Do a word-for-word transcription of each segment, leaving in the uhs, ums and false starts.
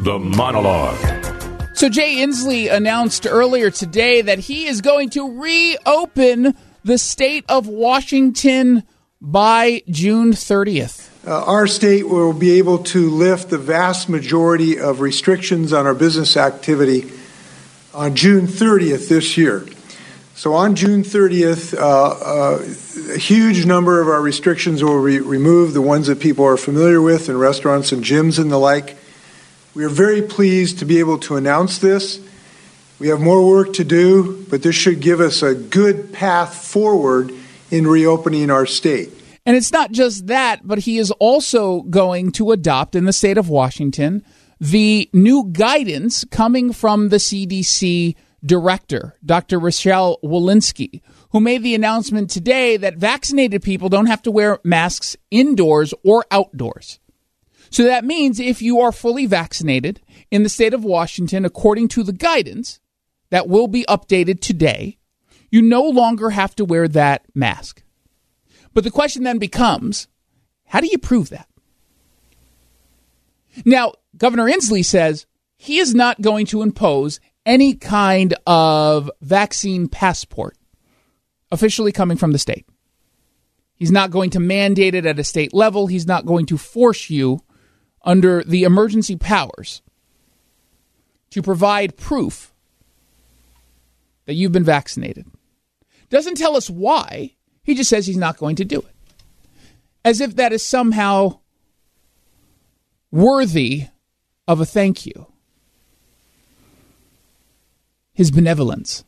The Monologue. So Jay Inslee announced earlier today that he is going to reopen the state of Washington by June thirtieth. Uh, our state will be able to lift the vast majority of restrictions on our business activity on June thirtieth this year. So on June thirtieth, uh, uh, a huge number of our restrictions will be removed, the ones that people are familiar with in restaurants and gyms and the like. We are very pleased to be able to announce this. We have more work to do, but this should give us a good path forward in reopening our state. And it's not just that, but he is also going to adopt in the state of Washington the new guidance coming from the C D C director, Doctor Rochelle Walensky, who made the announcement today that vaccinated people don't have to wear masks indoors or outdoors. So that means if you are fully vaccinated in the state of Washington, according to the guidance that will be updated today, you no longer have to wear that mask. But the question then becomes, how do you prove that? Now, Governor Inslee says he is not going to impose any kind of vaccine passport officially coming from the state. He's not going to mandate it at a state level. He's not going to force you under the emergency powers to provide proof that you've been vaccinated. Doesn't tell us why. He just says he's not going to do it. As if that is somehow worthy of a thank you. His benevolence.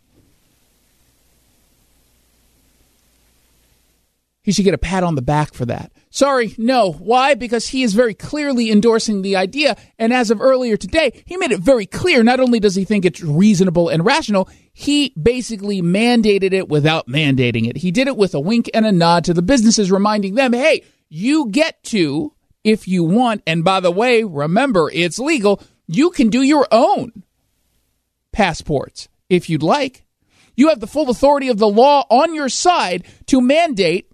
He should get a pat on the back for that. Sorry, no. Why? Because he is very clearly endorsing the idea. And as of earlier today, he made it very clear. Not only does he think it's reasonable and rational, he basically mandated it without mandating it. He did it with a wink and a nod to the businesses, reminding them, hey, you get to, if you want, and by the way, remember, it's legal, you can do your own passports if you'd like. You have the full authority of the law on your side to mandate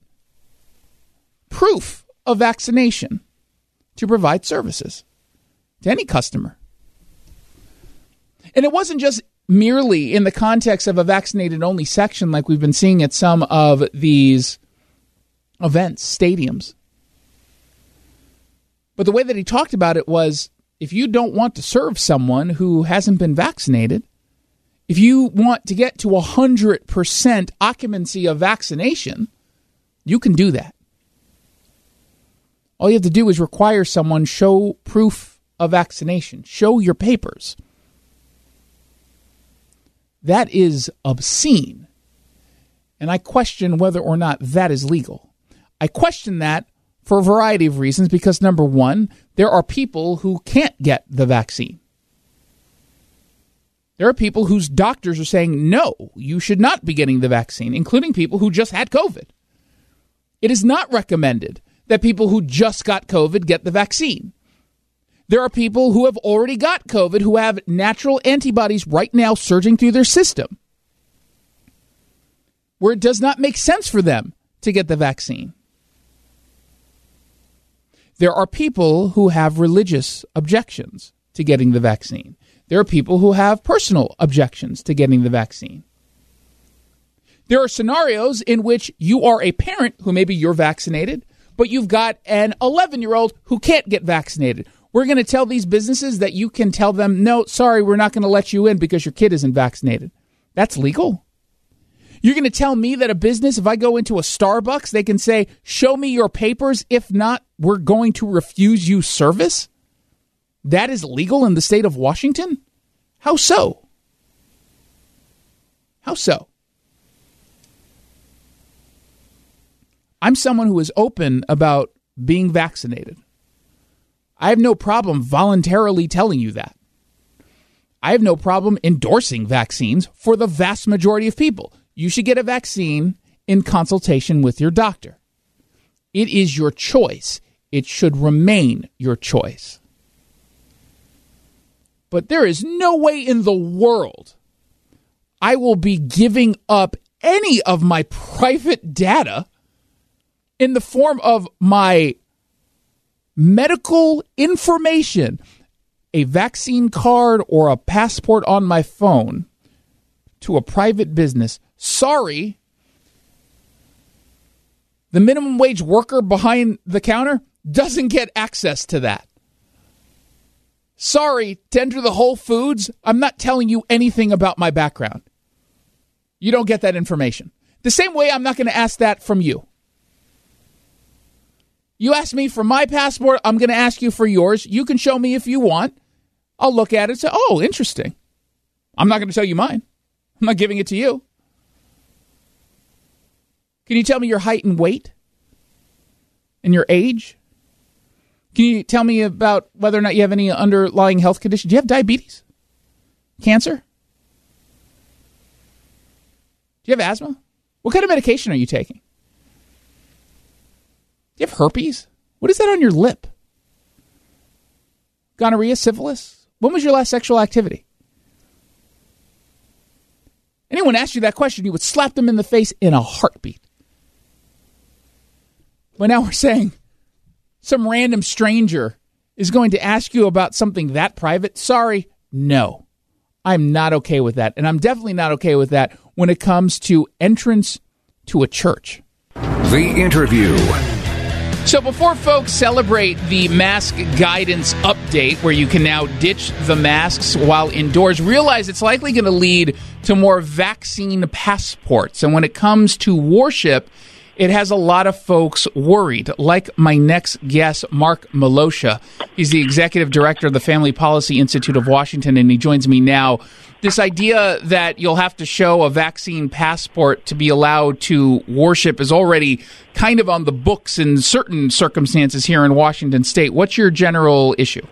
proof of vaccination to provide services to any customer. And it wasn't just merely in the context of a vaccinated-only section like we've been seeing at some of these events, stadiums. But the way that he talked about it was, if you don't want to serve someone who hasn't been vaccinated, if you want to get to one hundred percent occupancy of vaccination, you can do that. All you have to do is require someone show proof of vaccination. Show your papers. That is obscene. And I question whether or not that is legal. I question that for a variety of reasons because, number one, there are people who can't get the vaccine. There are people whose doctors are saying, no, you should not be getting the vaccine, including people who just had COVID. It is not recommended that people who just got COVID get the vaccine. There are people who have already got COVID who have natural antibodies right now surging through their system, where it does not make sense for them to get the vaccine. There are people who have religious objections to getting the vaccine. There are people who have personal objections to getting the vaccine. There are scenarios in which you are a parent who maybe you're vaccinated, but you've got an eleven-year-old who can't get vaccinated. We're going to tell these businesses that you can tell them, no, sorry, we're not going to let you in because your kid isn't vaccinated. That's legal. You're going to tell me that a business, if I go into a Starbucks, they can say, show me your papers. If not, we're going to refuse you service? That is legal in the state of Washington? How so? How so? I'm someone who is open about being vaccinated. I have no problem voluntarily telling you that. I have no problem endorsing vaccines for the vast majority of people. You should get a vaccine in consultation with your doctor. It is your choice. It should remain your choice. But there is no way in the world I will be giving up any of my private data in the form of my medical information, a vaccine card or a passport on my phone to a private business, sorry, the minimum wage worker behind the counter doesn't get access to that. Sorry, to enter the Whole Foods, I'm not telling you anything about my background. You don't get that information. The same way I'm not going to ask that from you. You ask me for my passport, I'm going to ask you for yours. You can show me if you want. I'll look at it and say, oh, interesting. I'm not going to tell you mine. I'm not giving it to you. Can you tell me your height and weight? And your age? Can you tell me about whether or not you have any underlying health condition? Do you have diabetes? Cancer? Do you have asthma? What kind of medication are you taking? Do you have herpes? What is that on your lip? Gonorrhea, syphilis? When was your last sexual activity? Anyone asked you that question, you would slap them in the face in a heartbeat. But now we're saying some random stranger is going to ask you about something that private. Sorry, no. I'm not okay with that. And I'm definitely not okay with that when it comes to entrance to a church. The Interview. So before folks celebrate the mask guidance update, where you can now ditch the masks while indoors, realize it's likely going to lead to more vaccine passports. And when it comes to worship, it has a lot of folks worried, like my next guest, Mark Miloscia. He's the executive director of the Family Policy Institute of Washington, and he joins me now. This idea that you'll have to show a vaccine passport to be allowed to worship is already kind of on the books in certain circumstances here in Washington State. What's your general issue?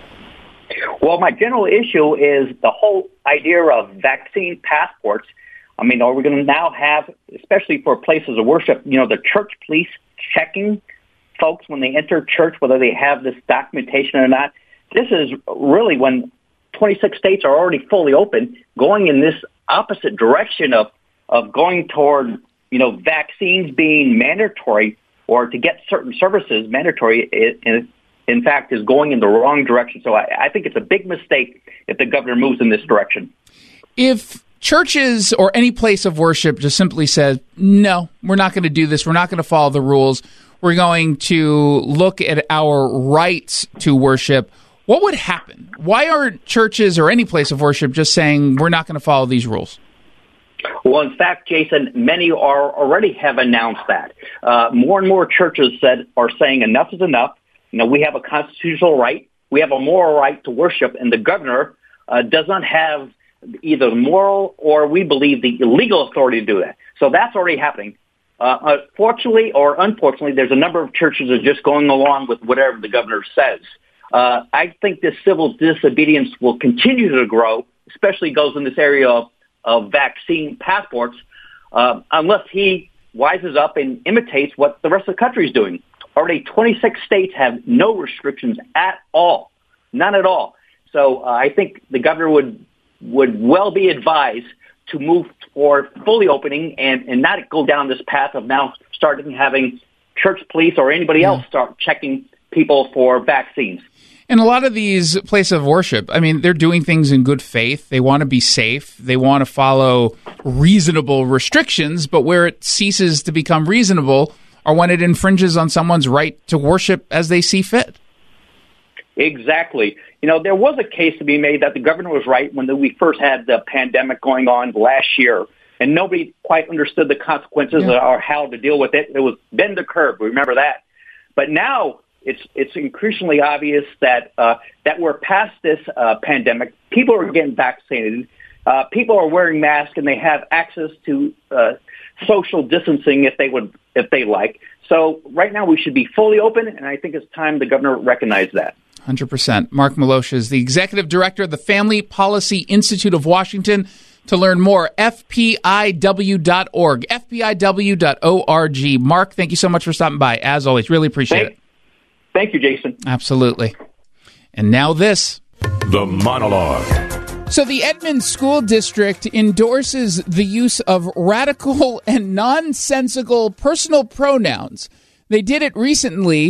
Well, my general issue is the whole idea of vaccine passports. I mean, are we going to now have, especially for places of worship, you know, the church police checking folks when they enter church, whether they have this documentation or not? This is really when twenty-six states are already fully open, going in this opposite direction of, of going toward, you know, vaccines being mandatory, or to get certain services mandatory, it, it, in fact, is going in the wrong direction. So I, I think it's a big mistake if the governor moves in this direction. If churches or any place of worship just simply says, no, we're not going to do this, we're not going to follow the rules, we're going to look at our rights to worship, what would happen? Why are churches or any place of worship just saying we're not going to follow these rules? Well, in fact, Jason, many are already have announced that. Uh, more and more churches said are saying enough is enough. You know, we have a constitutional right, we have a moral right to worship, and the governor uh, does not have either the moral or, we believe, the legal authority to do that. So that's already happening. Uh, fortunately or unfortunately, there's a number of churches that are just going along with whatever the governor says. Uh, I think this civil disobedience will continue to grow, especially goes in this area of, of vaccine passports, uh, unless he wises up and imitates what the rest of the country is doing. Already twenty-six states have no restrictions at all, none at all. So uh, I think the governor would would well be advised to move for fully opening and, and not go down this path of now starting having church police or anybody else start checking people for vaccines. And a lot of these places of worship, I mean, they're doing things in good faith. They want to be safe. They want to follow reasonable restrictions, but where it ceases to become reasonable are when it infringes on someone's right to worship as they see fit. Exactly. You know, there was a case to be made that the governor was right when we first had the pandemic going on last year, and nobody quite understood the consequences yeah. or how to deal with it. It was bend the curve. Remember that. But now it's it's increasingly obvious that uh, that we're past this uh, pandemic. People are getting vaccinated. Uh, people are wearing masks, and they have access to uh, social distancing if they would if they like. So right now we should be fully open, and I think it's time the governor recognized that. one hundred percent. Mark Miloscia is the executive director of the Family Policy Institute of Washington. To learn more, F P I W dot org, F P I W dot org. Mark, thank you so much for stopping by. As always, really appreciate thank, it. Thank you, Jason. Absolutely. And now this. The Monologue. So the Edmond School District endorses the use of radical and nonsensical personal pronouns. They did it recently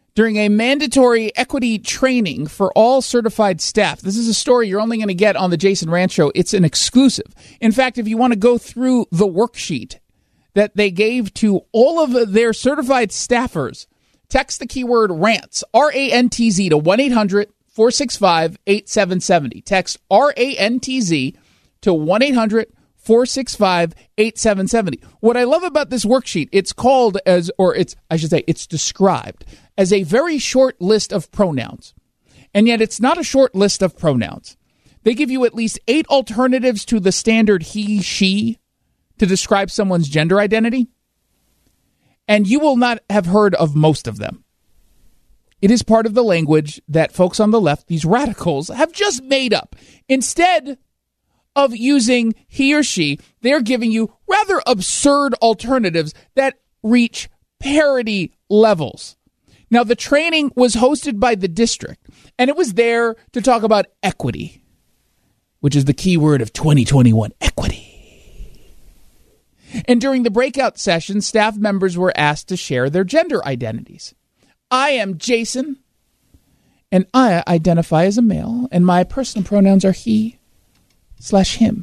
during a mandatory equity training for all certified staff. This is a story you're only going to get on the Jason Rantz Show. It's an exclusive. In fact, if you want to go through the worksheet that they gave to all of their certified staffers, text the keyword RANTZ, R A N T Z, to one eight hundred four six five eight seven seven zero. Text R A N T Z to one eight hundred four six five eight seven seven zero. What I love about this worksheet, it's called as, or it's, I should say, it's described as a very short list of pronouns. And yet it's not a short list of pronouns. They give you at least eight alternatives to the standard he, she to describe someone's gender identity. And you will not have heard of most of them. It is part of the language that folks on the left, these radicals, have just made up. Instead of using he or she, they're giving you rather absurd alternatives that reach parody levels. Now, the training was hosted by the district, and it was there to talk about equity, which is the key word of twenty twenty-one, equity. And during the breakout session, staff members were asked to share their gender identities. I am Jason, and I identify as a male, and my personal pronouns are he slash him.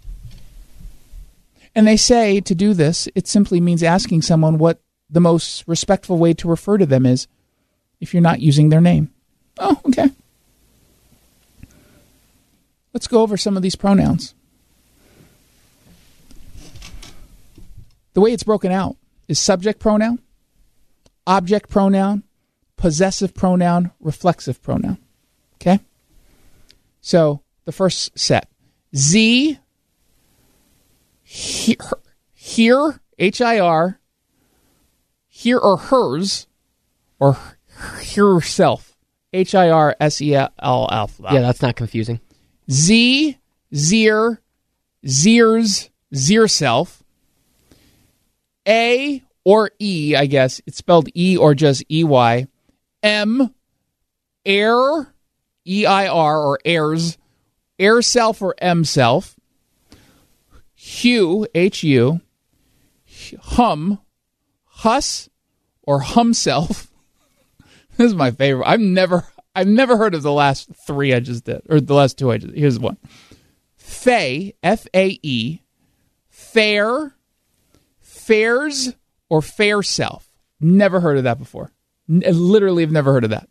And they say to do this, it simply means asking someone what the most respectful way to refer to them is if you're not using their name. Oh, okay. Let's go over some of these pronouns. The way it's broken out is subject pronoun, object pronoun, possessive pronoun, reflexive pronoun. Okay? So the first set. Z, here, here, H I R, here or hers, or herself, H I R S E L F. Yeah, that's not confusing. Z, Zier, Ziers, Zierself. A or E, I guess. It's spelled E or just E Y. M, Air, E I R, or Airs. Air self or M self. Hue, H U. Hum, Hus, or Hum self. This is my favorite. I've never, I've never heard of the last three I just did, or the last two I just did. Here's one. Fae, F A E. Fair, Fairs, or Fair self. Never heard of that before. N- literally have never heard of that.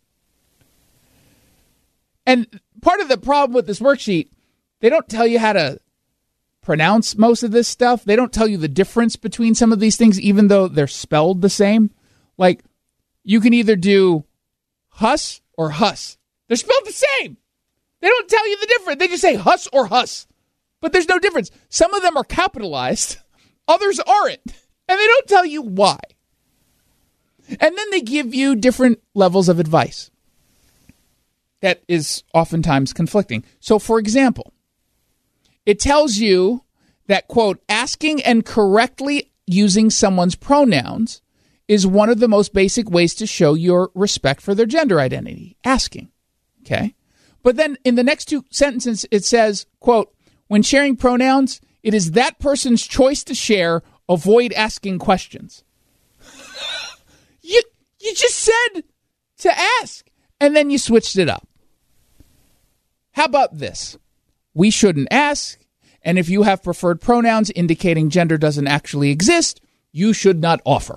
And part of the problem with this worksheet, they don't tell you how to pronounce most of this stuff. They don't tell you the difference between some of these things, even though they're spelled the same. Like, you can either do Hus or Hus. They're spelled the same. They don't tell you the difference. They just say Hus or Hus. But there's no difference. Some of them are capitalized. Others aren't. And they don't tell you why. And then they give you different levels of advice. That is oftentimes conflicting. So, for example, it tells you that, quote, asking and correctly using someone's pronouns is one of the most basic ways to show your respect for their gender identity. Asking. Okay? But then in the next two sentences, it says, quote, when sharing pronouns, it is that person's choice to share. Avoid asking questions. you, you just said to ask, and then you switched it up. How about this? We shouldn't ask, and if you have preferred pronouns indicating gender doesn't actually exist, you should not offer.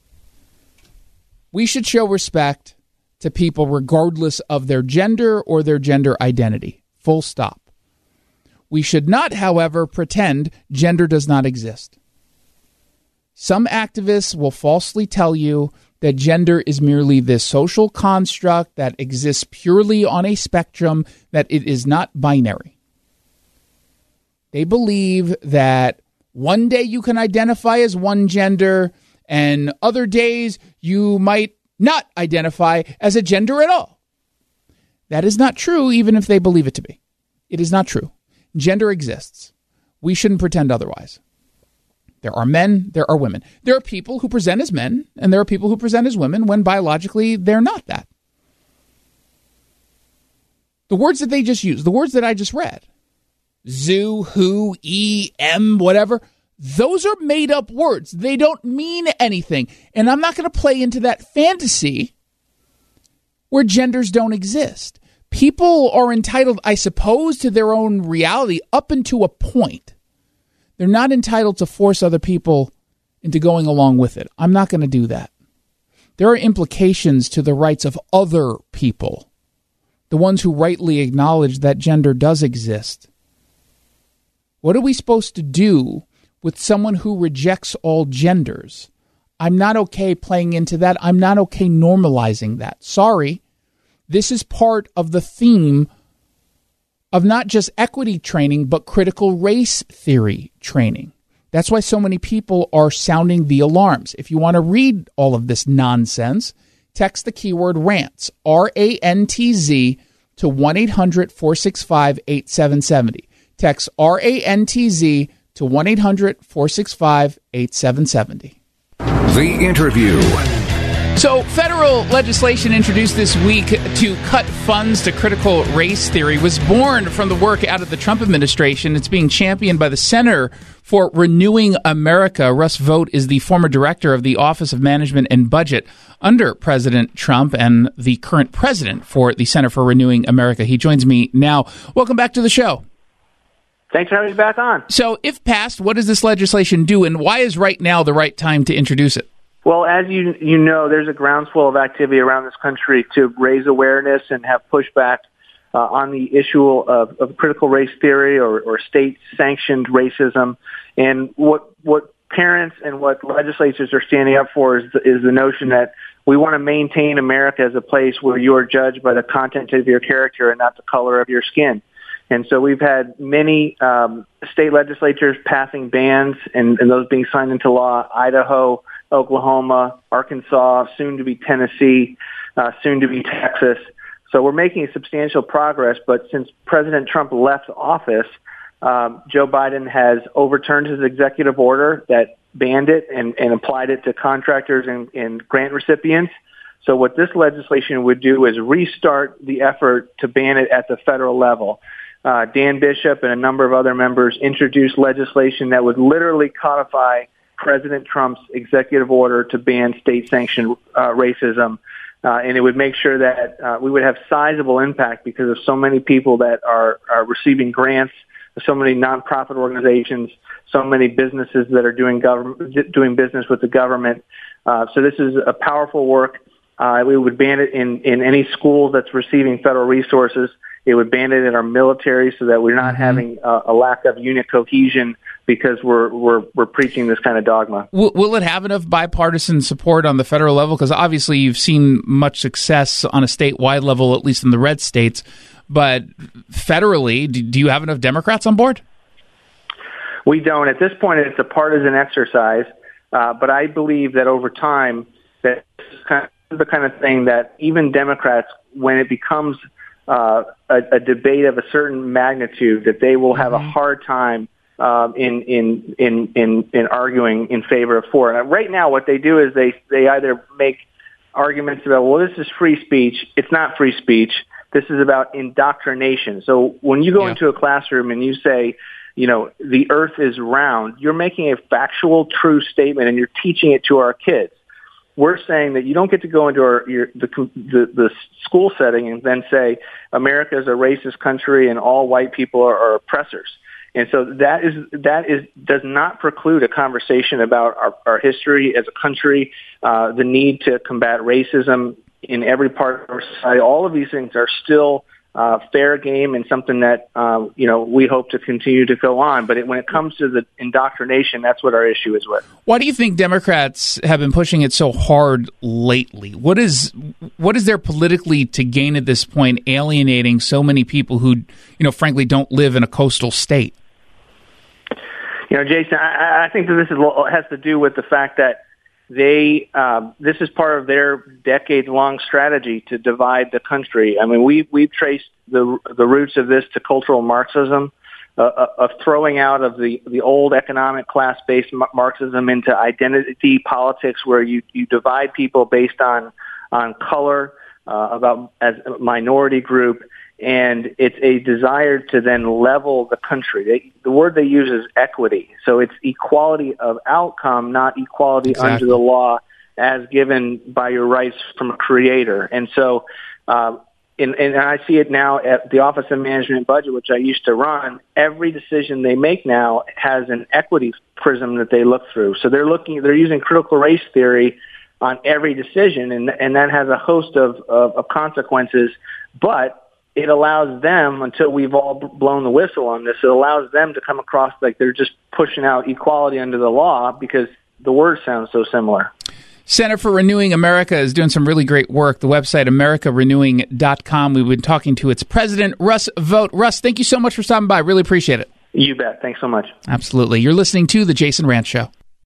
We should show respect to people regardless of their gender or their gender identity. Full stop. We should not, however, pretend gender does not exist. Some activists will falsely tell you that gender is merely this social construct that exists purely on a spectrum, that it is not binary. They believe that one day you can identify as one gender, and other days you might not identify as a gender at all. That is not true, even if they believe it to be. It is not true. Gender exists. We shouldn't pretend otherwise. There are men, there are women. There are people who present as men, and there are people who present as women when biologically they're not that. The words that they just used, the words that I just read, zoo, who, e, m, whatever, those are made up words. They don't mean anything. And I'm not going to play into that fantasy where genders don't exist. People are entitled, I suppose, to their own reality up until a point. They're not entitled to force other people into going along with it. I'm not going to do that. There are implications to the rights of other people, the ones who rightly acknowledge that gender does exist. What are we supposed to do with someone who rejects all genders? I'm not okay playing into that. I'm not okay normalizing that. Sorry. This is part of the theme of not just equity training, but critical race theory training. That's why so many people are sounding the alarms. If you want to read all of this nonsense, text the keyword RANTZ, R A N T Z, to one eight hundred four six five eight seven seven zero. Text R A N T Z to one eight hundred four six five eight seven seven zero. The Interview. So, federal legislation introduced this week to cut funds to critical race theory was born from the work out of the Trump administration. It's being championed by the Center for Renewing America. Russ Vought is the former director of the Office of Management and Budget under President Trump and the current president for the Center for Renewing America. He joins me now. Welcome back to the show. Thanks for having me back on. So, if passed, what does this legislation do, and why is right now the right time to introduce it? Well, as you you know, there's a groundswell of activity around this country to raise awareness and have pushback uh, on the issue of, of critical race theory or, or state-sanctioned racism. And what what parents and what legislators are standing up for is the, is the notion that we want to maintain America as a place where you are judged by the content of your character and not the color of your skin. And so we've had many um, state legislatures passing bans and, and those being signed into law. Idaho, Oklahoma, Arkansas, soon to be Tennessee, uh, soon to be Texas. So we're making substantial progress. But since President Trump left office, um, Joe Biden has overturned his executive order that banned it and, and applied it to contractors and, and grant recipients. So what this legislation would do is restart the effort to ban it at the federal level. Uh, Dan Bishop and a number of other members introduced legislation that would literally codify President Trump's executive order to ban state-sanctioned uh, racism, uh, and it would make sure that uh, we would have sizable impact because of so many people that are, are receiving grants, so many nonprofit organizations, so many businesses that are doing government doing business with the government. Uh, so this is a powerful work. Uh, we would ban it in, in any school that's receiving federal resources. It would ban it in our military so that we're not mm-hmm. having a, a lack of unit cohesion because we're we're we're preaching this kind of dogma. Will, will it have enough bipartisan support on the federal level? Because obviously you've seen much success on a statewide level, at least in the red states. But federally, do, do you have enough Democrats on board? We don't. At this point, it's a partisan exercise. Uh, but I believe that over time, that this is kind of the kind of thing that even Democrats, when it becomes uh, a, a debate of a certain magnitude, that they will have mm-hmm. a hard time Um, in, in, in, in, in arguing in favor of for. And right now what they do is they, they either make arguments about, well, this is free speech. It's not free speech. This is about indoctrination. So when you go yeah. into a classroom and you say, you know, the earth is round, you're making a factual, true statement and you're teaching it to our kids. We're saying that you don't get to go into our, your, the, the, the school setting and then say America is a racist country and all white people are, are oppressors. And so that is that is does not preclude a conversation about our, our history as a country, uh, the need to combat racism in every part of our society. All of these things are still uh, fair game and something that uh, you know we hope to continue to go on. But it, when it comes to the indoctrination, that's what our issue is with. Why do you think Democrats have been pushing it so hard lately? What is what is there politically to gain at this point, alienating so many people who, you know, frankly, don't live in a coastal state? You know, Jason, I, I think that this is, has to do with the fact that they um, this is part of their decade-long strategy to divide the country. I mean, we we've traced the the roots of this to cultural Marxism, uh, of throwing out of the, the old economic class-based Marxism into identity politics, where you, you divide people based on on color, uh, about as a minority group. And it's a desire to then level the country. They, the word they use is equity. So it's equality of outcome, not equality exactly. under the law as given by your rights from a creator. And so Um, and, and I see it now at the Office of Management and Budget, which I used to run. Every decision they make now has an equity prism that they look through. So they're looking, they're using critical race theory on every decision, and and that has a host of, of, of consequences. But it allows them, until we've all blown the whistle on this, it allows them to come across like they're just pushing out equality under the law because the words sound so similar. Center for Renewing America is doing some really great work. The website, america renewing dot com. We've been talking to its president, Russ Vought. Russ, thank you so much for stopping by. Really appreciate it. You bet. Thanks so much. Absolutely. You're listening to The Jason Rantz Show.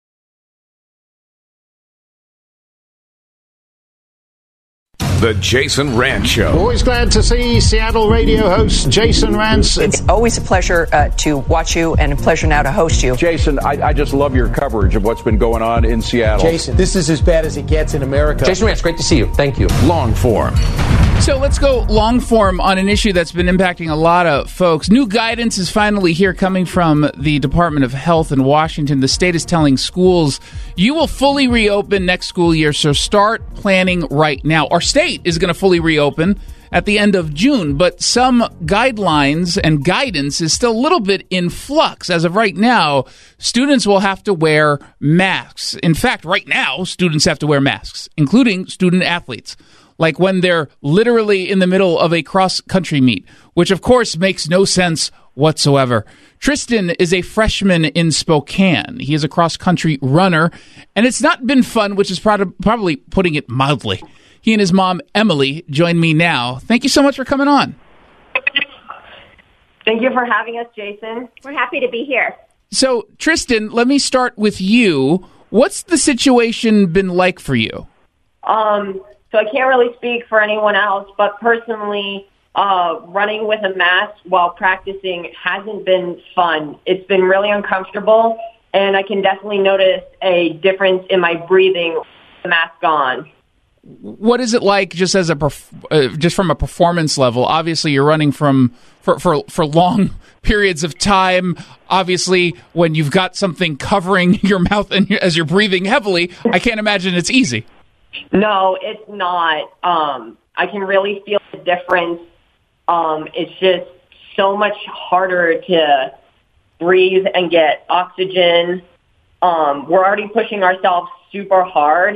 The Jason Rantz Show. Always glad to see Seattle radio host Jason Rantz. It's always a pleasure uh, to watch you and a pleasure now to host you. Jason, I, I just love your coverage of what's been going on in Seattle. Jason, this is as bad as it gets in America. Jason Rantz, great to see you. Thank you. Long form. So let's go long form on an issue that's been impacting a lot of folks. New guidance is finally here coming from the Department of Health in Washington. The state is telling schools, you will fully reopen next school year, so start planning right now. Our state is going to fully reopen at the end of June, but some guidelines and guidance is still a little bit in flux. As of right now, students will have to wear masks. In fact, right now, students have to wear masks, including student athletes, like when they're literally in the middle of a cross-country meet, which of course makes no sense whatsoever. Tristan is a freshman in Spokane. He is a cross-country runner, and it's not been fun, which is probably putting it mildly. He and his mom, Emily, join me now. Thank you so much for coming on. Thank you for having us, Jason. We're happy to be here. So, Tristan, let me start with you. What's the situation been like for you? Um... So I can't really speak for anyone else, but personally, uh, running with a mask while practicing hasn't been fun. It's been really uncomfortable, and I can definitely notice a difference in my breathing with the mask on. What is it like just as a perf- uh, just from a performance level? Obviously, you're running from for, for for long periods of time. Obviously, when you've got something covering your mouth and as you're breathing heavily, I can't imagine it's easy. No, it's not. Um, I can really feel the difference. Um, it's just so much harder to breathe and get oxygen. Um, we're already pushing ourselves super hard,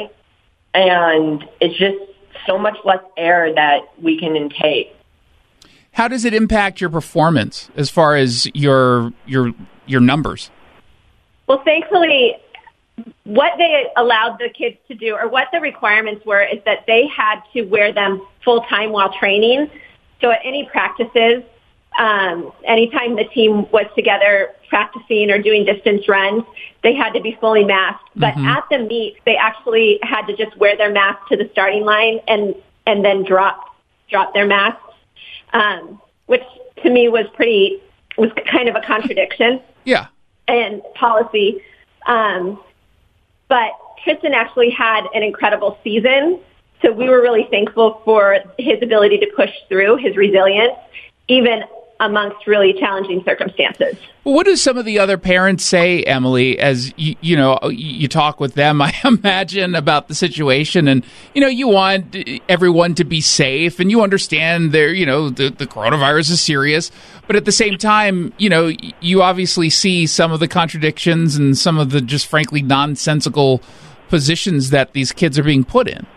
and it's just so much less air that we can intake. How does it impact your performance as far as your your your numbers? Well, thankfully, what they allowed the kids to do, or what the requirements were, is that they had to wear them full-time while training. So at any practices, um, anytime the team was together practicing or doing distance runs, they had to be fully masked. But mm-hmm. at the meet, they actually had to just wear their mask to the starting line and, and then drop drop their masks, um, which to me was pretty was kind of a contradiction. Yeah. And policy. Um, But Tristan actually had an incredible season, so we were really thankful for his ability to push through, his resilience, even amongst really challenging circumstances. What do some of the other parents say, Emily, as you, you know, you talk with them, I imagine, about the situation, and, you know, you want everyone to be safe, and you understand there, you know, the, the coronavirus is serious, but at the same time, you know, you obviously see some of the contradictions and some of the just frankly nonsensical positions that these kids are being put in.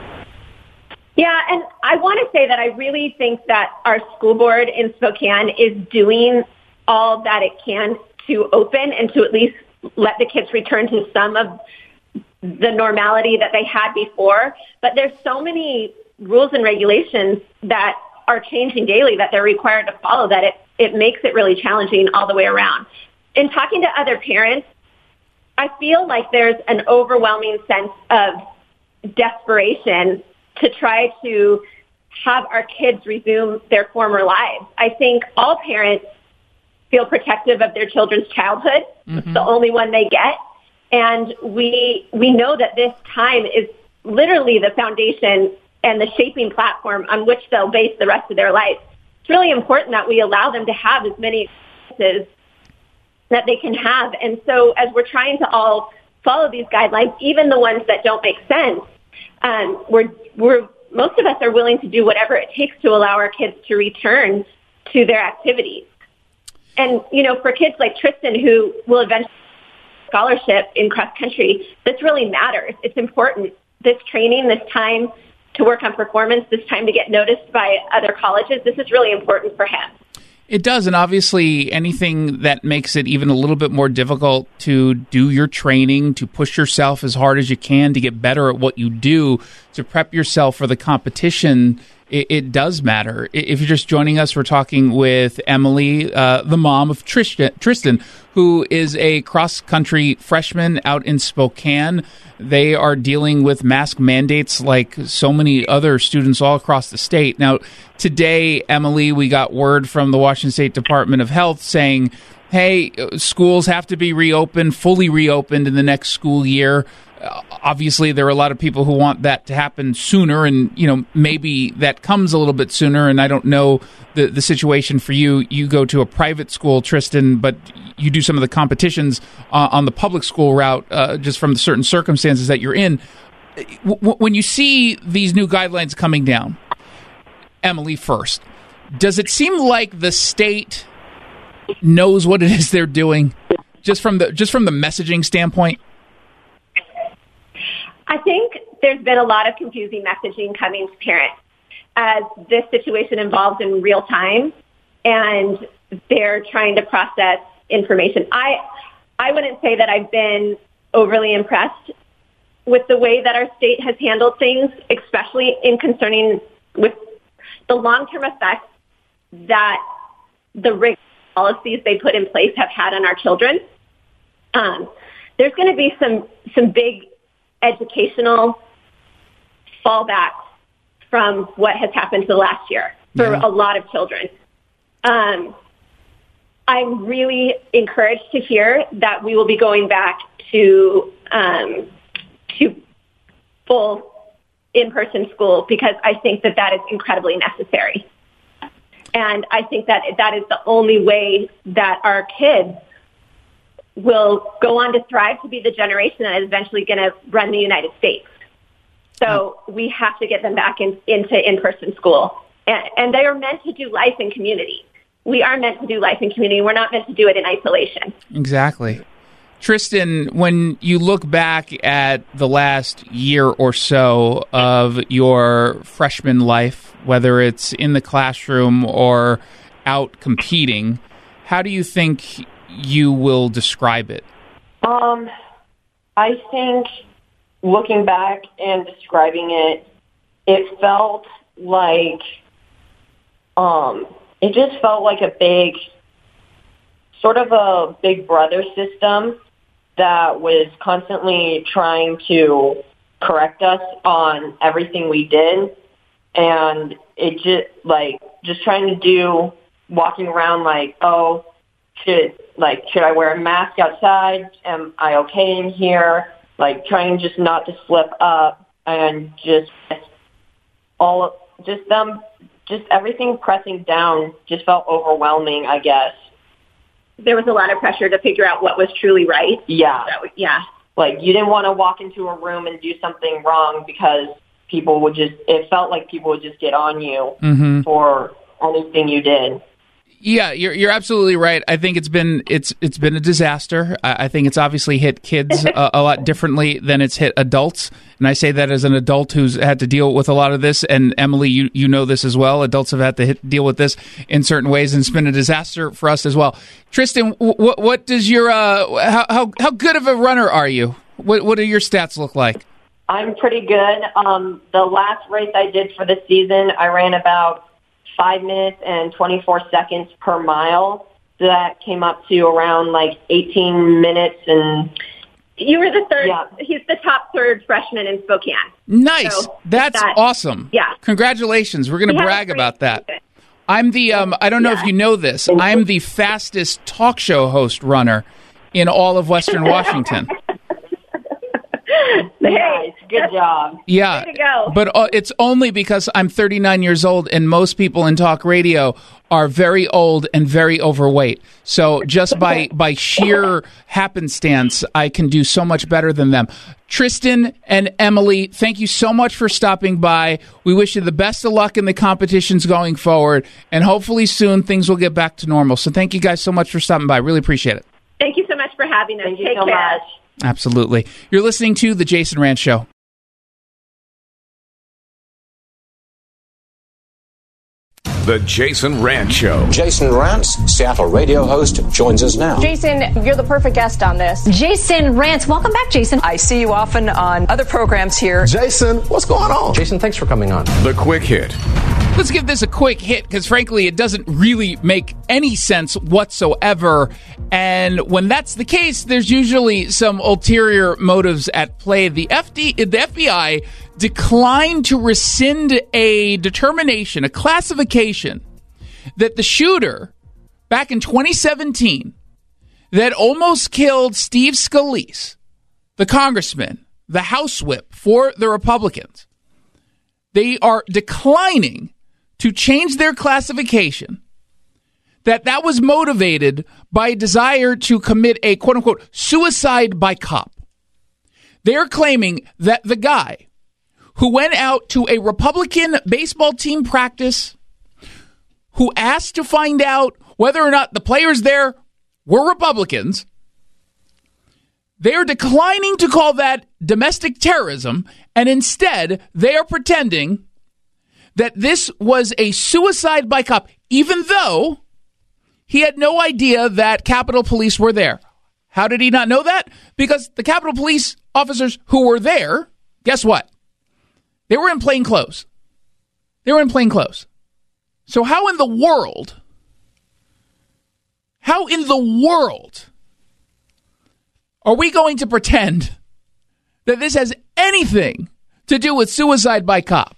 Yeah, and I want to say that I really think that our school board in Spokane is doing all that it can to open and to at least let the kids return to some of the normality that they had before. But there's so many rules and regulations that are changing daily that they're required to follow that it, it makes it really challenging all the way around. In talking to other parents, I feel like there's an overwhelming sense of desperation to try to have our kids resume their former lives. I think all parents feel protective of their children's childhood. Mm-hmm. It's the only one they get. And we we know that this time is literally the foundation and the shaping platform on which they'll base the rest of their life. It's really important that we allow them to have as many experiences that they can have. And so as we're trying to all follow these guidelines, even the ones that don't make sense, Um, we're we're most of us are willing to do whatever it takes to allow our kids to return to their activities. And, you know, for kids like Tristan, who will eventually get a scholarship in cross country, this really matters. It's important. This training, this time to work on performance, this time to get noticed by other colleges, this is really important for him. It does, and obviously anything that makes it even a little bit more difficult to do your training, to push yourself as hard as you can, to get better at what you do, to prep yourself for the competition, it, it does matter. If you're just joining us, we're talking with Emily, uh, the mom of Tristan, Tristan, who is a cross-country freshman out in Spokane. They are dealing with mask mandates like so many other students all across the state. Now, today, Emily, we got word from the Washington State Department of Health saying, hey, schools have to be reopened, fully reopened in the next school year. Uh, obviously, there are a lot of people who want that to happen sooner, and, you know, maybe that comes a little bit sooner, and I don't know the, the situation for you. You go to a private school, Tristan, but you do some of the competitions uh, on the public school route uh, just from the certain circumstances that you're in. W- when you see these new guidelines coming down, Emily first, does it seem like the state knows what it is they're doing just from the just from the messaging standpoint? I think there's been a lot of confusing messaging coming to parents as this situation evolves in real time and they're trying to process information. I I wouldn't say that I've been overly impressed with the way that our state has handled things, especially in concerning with the long-term effects that the rigorous policies they put in place have had on our children. Um, there's going to be some some big educational fallback from what has happened to the last year for yeah. a lot of children. Um, I'm really encouraged to hear that we will be going back to um, to full in-person school because I think that that is incredibly necessary. And I think that that is the only way that our kids will go on to thrive to be the generation that is eventually going to run the United States. So we have to get them back in, into in-person school. And, and they are meant to do life in community. We are meant to do life in community. We're not meant to do it in isolation. Exactly. Tristan, when you look back at the last year or so of your freshman life, whether it's in the classroom or out competing, how do you think you will describe it? Um, I think looking back and describing it, it felt like, um, it just felt like a big, sort of a big brother system that was constantly trying to correct us on everything we did. And it just, like, just trying to do, walking around like, oh, should, like, should I wear a mask outside? Am I okay in here? Like, trying just not to slip up and just all, just them, just everything pressing down just felt overwhelming, I guess. There was a lot of pressure to figure out what was truly right. Yeah. So, yeah. Like, you didn't want to walk into a room and do something wrong because people would just, it felt like people would just get on you mm-hmm. for anything you did. Yeah, you're you're absolutely right. I think it's been it's it's been a disaster. I, I think it's obviously hit kids a, a lot differently than it's hit adults. And I say that as an adult who's had to deal with a lot of this. And Emily, you, you know this as well. Adults have had to hit, deal with this in certain ways, and it's been a disaster for us as well. Tristan, what what does your uh how how, how good of a runner are you? What what do your stats look like? I'm pretty good. Um, the last race I did for the season, I ran about five minutes and twenty-four seconds per mile. So that came up to around like eighteen minutes. And you were the third. Yeah. He's the top third freshman in Spokane. Nice. So That's that, awesome. Yeah. Congratulations. We're going to brag about that. Season. I'm the, um, I don't know yeah. if you know this, I'm the fastest talk show host runner in all of Western Washington. Hey, Good job. Yeah. Way to go. But uh, it's only because I'm thirty-nine years old and most people in talk radio are very old and very overweight. So just by, by sheer happenstance, I can do so much better than them. Tristan and Emily, thank you so much for stopping by. We wish you the best of luck in the competitions going forward, and hopefully soon things will get back to normal. So thank you guys so much for stopping by. Really appreciate it. Thank you so much for having us. Thank you Take so care. much. Absolutely. You're listening to The Jason Rantz Show. The Jason Rantz Show. Jason Rantz, Seattle radio host, joins us now. Jason, you're the perfect guest on this. Jason Rantz. Welcome back, Jason. I see you often on other programs here. Jason, what's going on? Jason, thanks for coming on. The Quick Hit. Let's give this a quick hit because, frankly, it doesn't really make any sense whatsoever. And when that's the case, there's usually some ulterior motives at play. The F D, the F B I declined to rescind a determination, a classification, that the shooter back in twenty seventeen that almost killed Steve Scalise, the congressman, the House Whip for the Republicans, they are declining to change their classification, that that was motivated by a desire to commit a quote-unquote suicide by cop. They're claiming that the guy who went out to a Republican baseball team practice, who asked to find out whether or not the players there were Republicans, they're declining to call that domestic terrorism, and instead they are pretending that this was a suicide by cop, even though he had no idea that Capitol Police were there. How did he not know that? Because the Capitol Police officers who were there, guess what? They were in plain clothes. They were in plain clothes. So how in the world, how in the world are we going to pretend that this has anything to do with suicide by cop?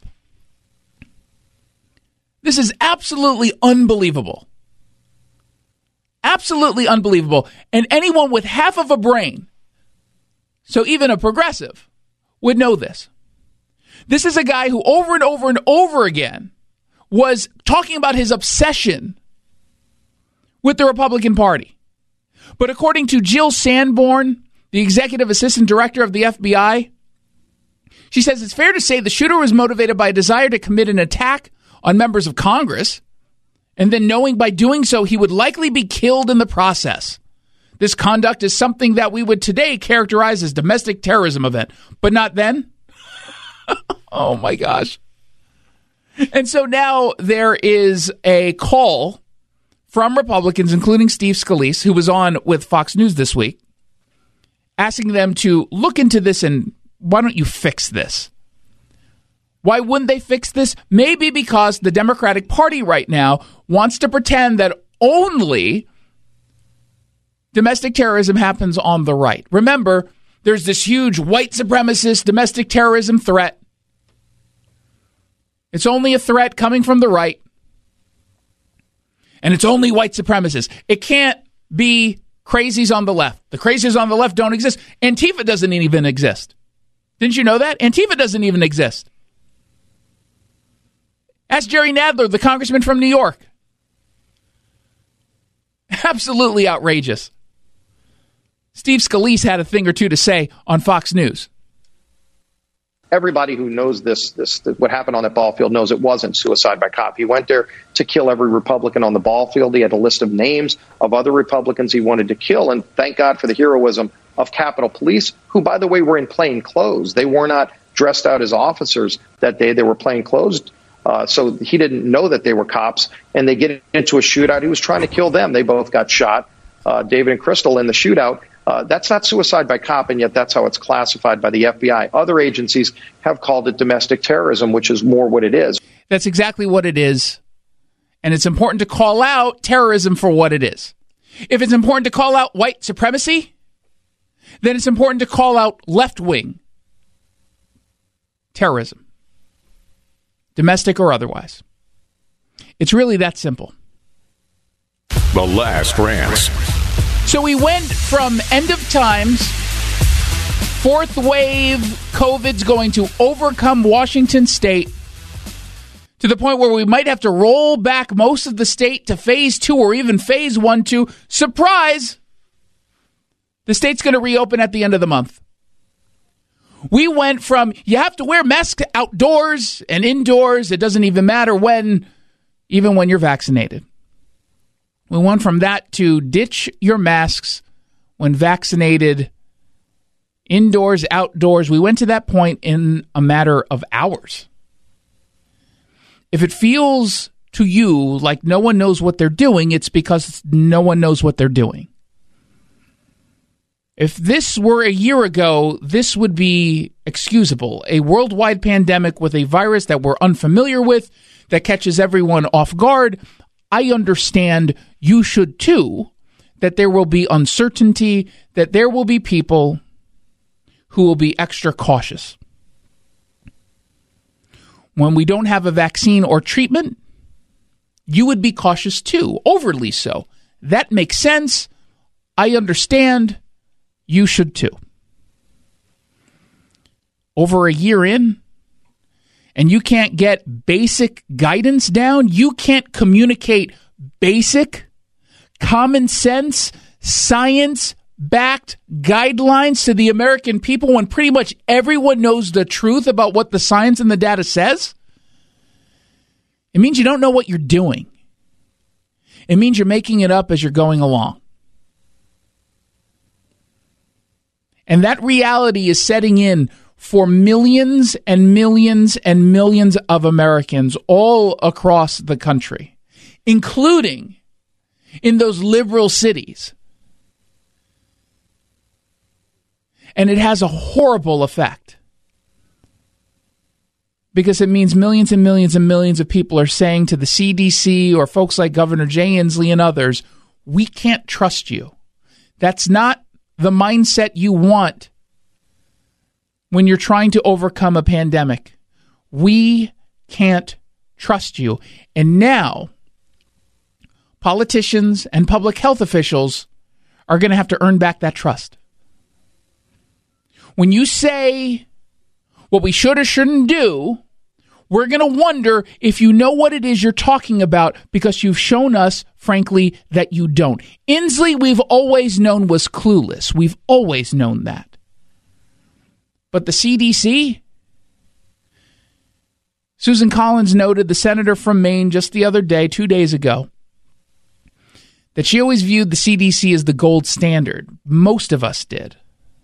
This is absolutely unbelievable. Absolutely unbelievable. And anyone with half of a brain, so even a progressive, would know this. This is a guy who over and over and over again was talking about his obsession with the Republican Party. But according to Jill Sanborn, the executive assistant director of the F B I, she says it's fair to say the shooter was motivated by a desire to commit an attack on members of Congress, and then knowing by doing so he would likely be killed in the process. This conduct is something that we would today characterize as domestic terrorism event, but not then. Oh my gosh. And so now there is a call from Republicans, including Steve Scalise, who was on with Fox News this week, asking them to look into this and why don't you fix this? Why wouldn't they fix this? Maybe because the Democratic Party right now wants to pretend that only domestic terrorism happens on the right. Remember, there's this huge white supremacist domestic terrorism threat. It's only a threat coming from the right. And it's only white supremacists. It can't be crazies on the left. The crazies on the left don't exist. Antifa doesn't even exist. Didn't you know that? Antifa doesn't even exist. Ask Jerry Nadler, the congressman from New York. Absolutely outrageous. Steve Scalise had a thing or two to say on Fox News. Everybody who knows this, this, what happened on that ball field knows it wasn't suicide by cop. He went there to kill every Republican on the ball field. He had a list of names of other Republicans he wanted to kill. And thank God for the heroism of Capitol Police, who, by the way, were in plain clothes. They were not dressed out as officers that day. They were plain clothes. Uh, so he didn't know that they were cops, and they get into a shootout. He was trying to kill them. They both got shot, uh, David and Crystal, in the shootout. Uh, that's not suicide by cop, and yet that's how it's classified by the F B I. Other agencies have called it domestic terrorism, which is more what it is. That's exactly what it is. And it's important to call out terrorism for what it is. If it's important to call out white supremacy, then it's important to call out left-wing terrorism, domestic or otherwise. It's really that simple. The Last Rants. So we went from end of times fourth wave COVID's going to overcome Washington State to the point where we might have to roll back most of the state to phase two or even phase one, two. Surprise! The state's going to reopen at the end of the month. We went from you have to wear masks outdoors and indoors. It doesn't even matter when, even when you're vaccinated. We went from that to ditch your masks when vaccinated, indoors, outdoors. We went to that point in a matter of hours. If it feels to you like no one knows what they're doing, it's because no one knows what they're doing. If this were a year ago, this would be excusable. A worldwide pandemic with a virus that we're unfamiliar with, that catches everyone off guard. I understand, you should too, that there will be uncertainty, that there will be people who will be extra cautious. When we don't have a vaccine or treatment, you would be cautious too, overly so. That makes sense. I understand. You should too. Over a year in, and you can't get basic guidance down, you can't communicate basic, common sense, science-backed guidelines to the American people when pretty much everyone knows the truth about what the science and the data says, it means you don't know what you're doing. It means you're making it up as you're going along. And that reality is setting in for millions and millions and millions of Americans all across the country, including in those liberal cities. And it has a horrible effect because it means millions and millions and millions of people are saying to the C D C or folks like Governor Jay Inslee and others, we can't trust you. That's not the mindset you want when you're trying to overcome a pandemic. We can't trust you. And now, politicians and public health officials are going to have to earn back that trust. When you say what we should or shouldn't do, we're going to wonder if you know what it is you're talking about because you've shown us, frankly, that you don't. Inslee, we've always known, was clueless. We've always known that. But the C D C? Susan Collins noted, the senator from Maine, just the other day, two days ago, that she always viewed the C D C as the gold standard. Most of us did.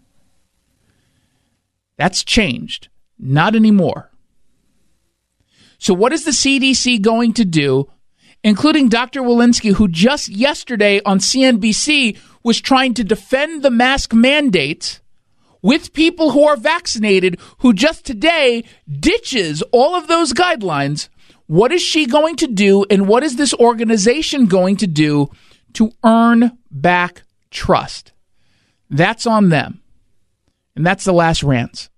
That's changed. Not anymore. So what is the C D C going to do, including Doctor Walensky, who just yesterday on C N B C was trying to defend the mask mandates with people who are vaccinated, who just today ditches all of those guidelines? What is she going to do, and what is this organization going to do to earn back trust? That's on them. And that's the last rant.